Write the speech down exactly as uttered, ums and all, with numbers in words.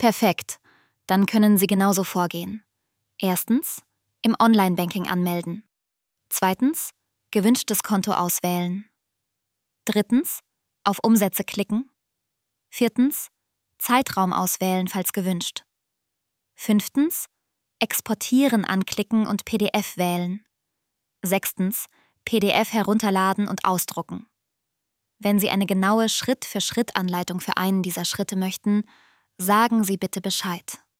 Perfekt. Dann können Sie genauso vorgehen. Erstens, im Online-Banking anmelden. Zweitens, gewünschtes Konto auswählen. Drittens, auf Umsätze klicken. Viertens, Zeitraum auswählen, falls gewünscht. Fünftens, Exportieren anklicken und P D F wählen. Sechstens, P D F herunterladen und ausdrucken. Wenn Sie eine genaue Schritt-für-Schritt-Anleitung für einen dieser Schritte möchten, sagen Sie bitte Bescheid.